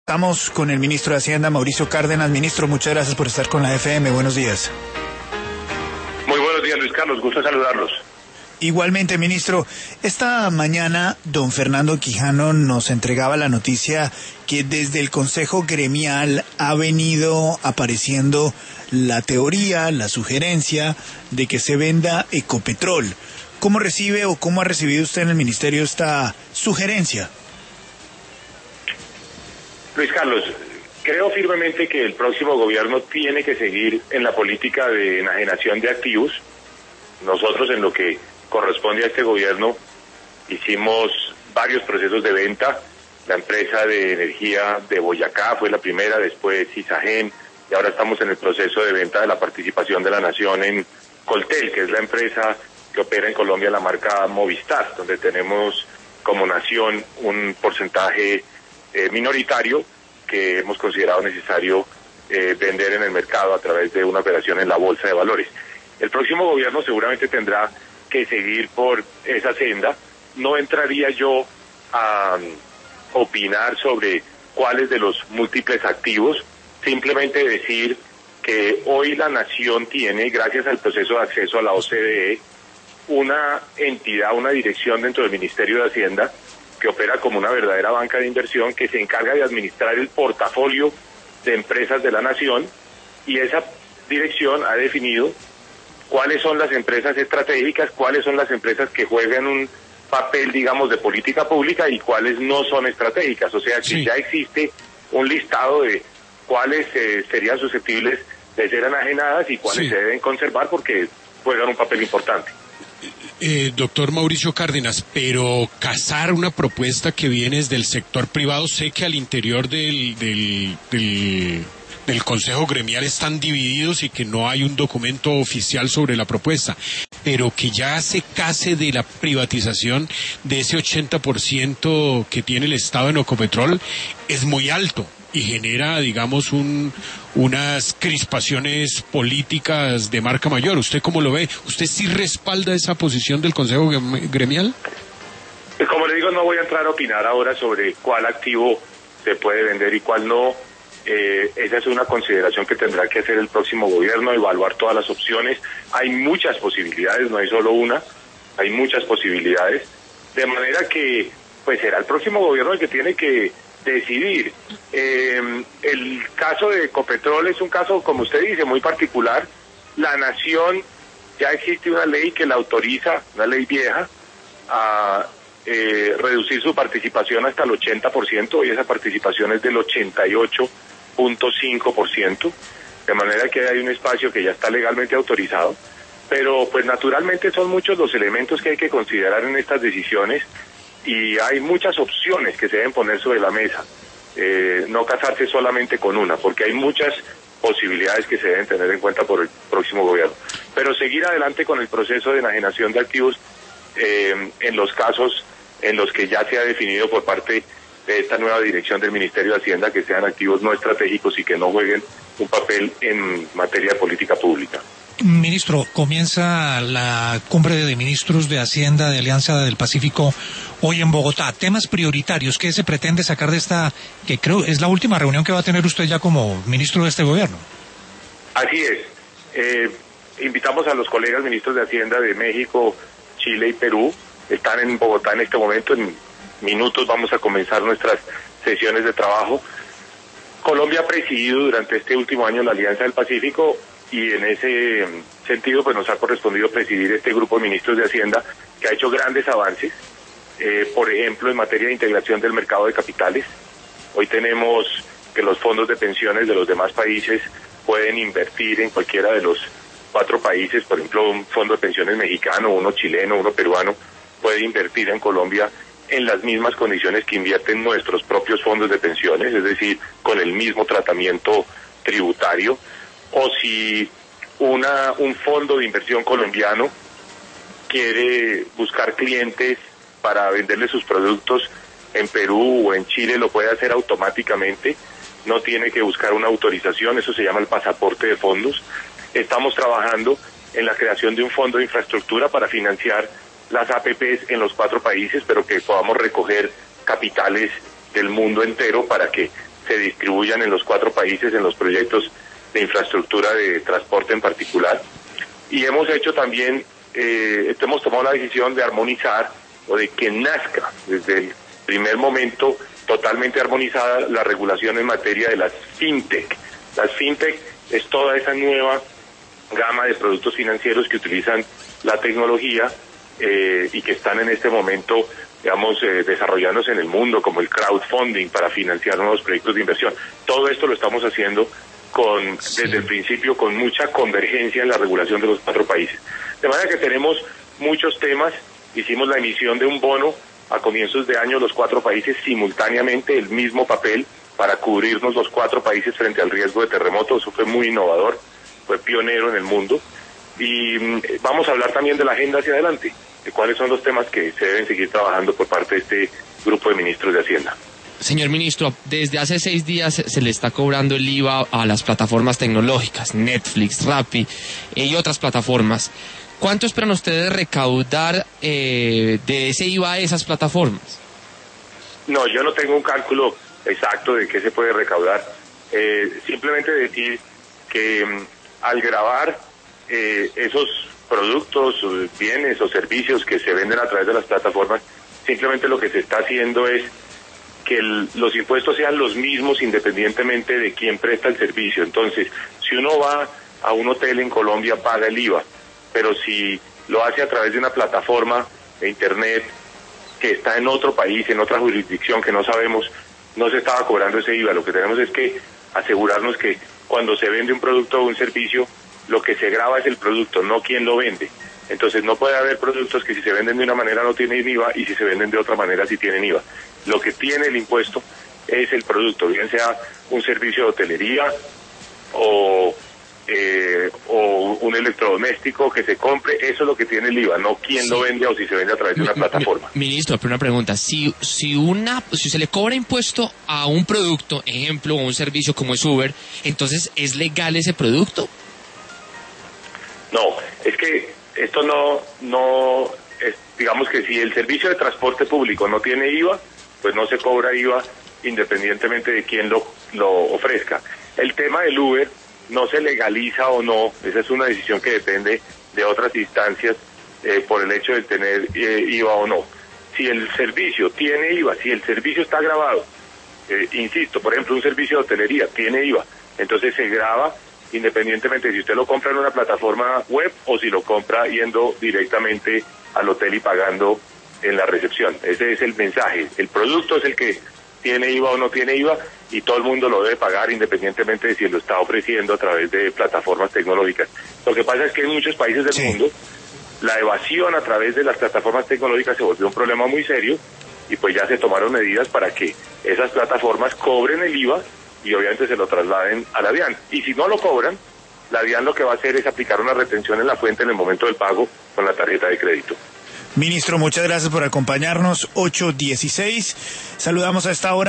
Estamos con el ministro de Hacienda, Mauricio Cárdenas. Ministro, muchas gracias por estar con la FM. Buenos días. Muy buenos días, Luis Carlos. Gusto saludarlos. Igualmente, ministro. Esta mañana, don Fernando Quijano nos entregaba la noticia que desde el Consejo Gremial ha venido apareciendo la teoría, la sugerencia de que se venda Ecopetrol. ¿Cómo recibe o cómo ha recibido usted en el ministerio esta sugerencia? Luis Carlos, creo firmemente que el próximo gobierno tiene que seguir en la política de enajenación de activos. Nosotros, en lo que corresponde a este gobierno, hicimos varios procesos de venta. La empresa de energía de Boyacá fue la primera, después Isagen, y ahora estamos en el proceso de venta de la participación de la Nación en Coltel, que es la empresa que opera en Colombia la marca Movistar, donde tenemos como Nación un porcentaje minoritario que hemos considerado necesario vender en el mercado a través de una operación en la Bolsa de Valores. El próximo gobierno seguramente tendrá que seguir por esa senda. No entraría yo a opinar sobre cuáles de los múltiples activos, simplemente decir que hoy la Nación tiene, gracias al proceso de acceso a la OCDE, una entidad, una dirección dentro del Ministerio de Hacienda que opera como una verdadera banca de inversión que se encarga de administrar el portafolio de empresas de la Nación, y esa dirección ha definido cuáles son las empresas estratégicas, cuáles son las empresas que juegan un papel, digamos, de política pública y cuáles no son estratégicas. O sea que sí, ya existe un listado de cuáles serían susceptibles de ser enajenadas y cuáles se deben conservar porque juegan un papel importante. Doctor Mauricio Cárdenas, pero cazar una propuesta que viene desde el sector privado, sé que al interior del Consejo Gremial están divididos y que no hay un documento oficial sobre la propuesta, pero que ya se case de la privatización de ese 80% que tiene el Estado en Ecopetrol es muy alto y genera, digamos, unas crispaciones políticas de marca mayor. ¿Usted cómo lo ve? ¿Usted sí respalda esa posición del Consejo Gremial? Como le digo, no voy a entrar a opinar ahora sobre cuál activo se puede vender y cuál no. Esa es una consideración que tendrá que hacer el próximo gobierno, evaluar todas las opciones. Hay muchas posibilidades, no hay solo una, hay muchas posibilidades, de manera que pues será el próximo gobierno el que tiene que decidir. El caso de Ecopetrol es un caso, como usted dice, muy particular. La Nación, ya existe una ley que la autoriza, una ley vieja, a reducir su participación hasta el 80%, y esa participación es del 88.5%, de manera que hay un espacio que ya está legalmente autorizado, pero pues naturalmente son muchos los elementos que hay que considerar en estas decisiones y hay muchas opciones que se deben poner sobre la mesa, no casarse solamente con una, porque hay muchas posibilidades que se deben tener en cuenta por el próximo gobierno, pero seguir adelante con el proceso de enajenación de activos en los casos en los que ya se ha definido por parte de esta nueva dirección del Ministerio de Hacienda que sean activos no estratégicos y que no jueguen un papel en materia de política pública. Ministro, comienza la cumbre de ministros de Hacienda de Alianza del Pacífico hoy en Bogotá. Temas prioritarios, ¿qué se pretende sacar de esta, que creo es la última reunión que va a tener usted ya como ministro de este gobierno? Así es. Invitamos a los colegas ministros de Hacienda de México, Chile y Perú. Están en Bogotá en este momento. En minutos vamos a comenzar nuestras sesiones de trabajo. Colombia ha presidido durante este último año la Alianza del Pacífico y en ese sentido pues nos ha correspondido presidir este grupo de ministros de Hacienda que ha hecho grandes avances, por ejemplo en materia de integración del mercado de capitales. Hoy tenemos que los fondos de pensiones de los demás países pueden invertir en cualquiera de los 4 países, por ejemplo un fondo de pensiones mexicano, uno chileno, uno peruano, puede invertir en Colombia en las mismas condiciones que invierten nuestros propios fondos de pensiones, es decir, con el mismo tratamiento tributario. O si un fondo de inversión colombiano quiere buscar clientes para venderle sus productos en Perú o en Chile, lo puede hacer automáticamente, no tiene que buscar una autorización, eso se llama el pasaporte de fondos. Estamos trabajando en la creación de un fondo de infraestructura para financiar las APPs en los 4 países, pero que podamos recoger capitales del mundo entero para que se distribuyan en los 4 países en los proyectos de infraestructura de transporte en particular. Y hemos hecho también, hemos tomado la decisión de armonizar o de que nazca desde el primer momento totalmente armonizada la regulación en materia de las fintech. Las fintech es toda esa nueva gama de productos financieros que utilizan la tecnología y que están en este momento, digamos, desarrollándose en el mundo, como el crowdfunding para financiar nuevos proyectos de inversión. Todo esto lo estamos haciendo desde el principio con mucha convergencia en la regulación de los 4 países. De manera que tenemos muchos temas. Hicimos la emisión de un bono a comienzos de año, los 4 países simultáneamente, el mismo papel, para cubrirnos los 4 países frente al riesgo de terremoto. Eso fue muy innovador, fue pionero en el mundo. Y vamos a hablar también de la agenda hacia adelante, de cuáles son los temas que se deben seguir trabajando por parte de este grupo de ministros de Hacienda. Señor ministro, desde hace 6 días se le está cobrando el IVA a las plataformas tecnológicas, Netflix, Rappi y otras plataformas. ¿Cuánto esperan ustedes recaudar de ese IVA a esas plataformas? No, yo no tengo un cálculo exacto de qué se puede recaudar. Simplemente decir que al grabar esos productos, bienes o servicios que se venden a través de las plataformas, simplemente lo que se está haciendo es que los impuestos sean los mismos independientemente de quién presta el servicio. Entonces, si uno va a un hotel en Colombia, paga el IVA, pero si lo hace a través de una plataforma de internet que está en otro país, en otra jurisdicción que no sabemos, no se estaba cobrando ese IVA. Lo que tenemos es que asegurarnos que cuando se vende un producto o un servicio, lo que se grava es el producto, no quién lo vende. Entonces no puede haber productos que si se venden de una manera no tienen IVA y si se venden de otra manera sí tienen IVA. Lo que tiene el impuesto es el producto, bien sea un servicio de hotelería o un electrodoméstico que se compre, eso es lo que tiene el IVA, no quién lo vende o si se vende a través de una plataforma. Ministro, pero una pregunta, si se le cobra impuesto a un producto, ejemplo, o un servicio como es Uber, entonces ¿es legal ese producto? No, es que esto no es, digamos que si el servicio de transporte público no tiene IVA, pues no se cobra IVA independientemente de quién lo ofrezca. El tema del Uber no se legaliza o no, esa es una decisión que depende de otras instancias por el hecho de tener IVA o no. Si el servicio tiene IVA, si el servicio está grabado, insisto, por ejemplo, un servicio de hotelería tiene IVA, entonces se grava independientemente si usted lo compra en una plataforma web o si lo compra yendo directamente al hotel y pagando en la recepción. Ese es el mensaje. El producto es el que tiene IVA o no tiene IVA y todo el mundo lo debe pagar independientemente de si lo está ofreciendo a través de plataformas tecnológicas. Lo que pasa es que en muchos países del mundo la evasión a través de las plataformas tecnológicas se volvió un problema muy serio y pues ya se tomaron medidas para que esas plataformas cobren el IVA y obviamente se lo trasladen a la DIAN. Y si no lo cobran, la DIAN lo que va a hacer es aplicar una retención en la fuente en el momento del pago con la tarjeta de crédito. Ministro, muchas gracias por acompañarnos. 8:16. Saludamos a esta hora